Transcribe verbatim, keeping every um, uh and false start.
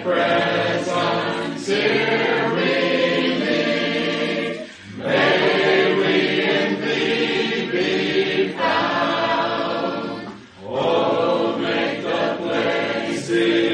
presence here we meet. May we in thee be found. Oh, make the place